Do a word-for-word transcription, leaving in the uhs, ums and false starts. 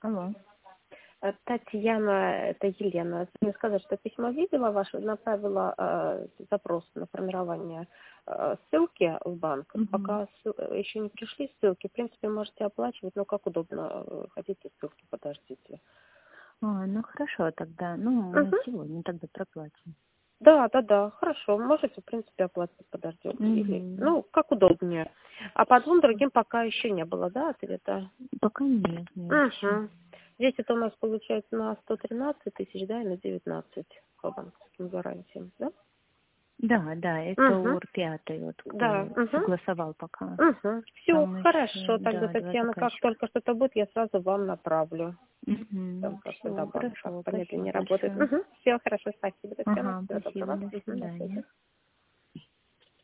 Алло. Э, Татьяна, это Елена. Мне сказали, что письмо видела ваше, направила э, запрос на формирование э, ссылки в банк. Мгм. Пока ссыл- еще не пришли ссылки, в принципе, можете оплачивать, но как удобно. э, Хотите ссылки, подождите. А, ну хорошо тогда. Ну, мы Мгм. сегодня тогда проплатим. Да, да, да, хорошо. Можете, в принципе, оплатить, подождем. Или, Угу. ну, как удобнее. А по двум другим пока еще не было, да, ответа? Пока нет, нет еще. Угу. Здесь это у нас получается на сто тринадцать тысяч, да, и на девятнадцать по банковским гарантиям, да? Да, да, это Угу. УР пятый, вот Да, кто угу. согласовал пока. Угу. Все, Там еще, хорошо. Тогда, да, два Татьяна, как заказчика. только что-то будет, я сразу вам направлю. Там Угу. просто до Все, банка хорошо, спасибо помедленнее работает. большое. Угу. Все, хорошо, спасибо, Татьяна. Ага, Всего спасибо, доброго. до Угу. До свидания. связи.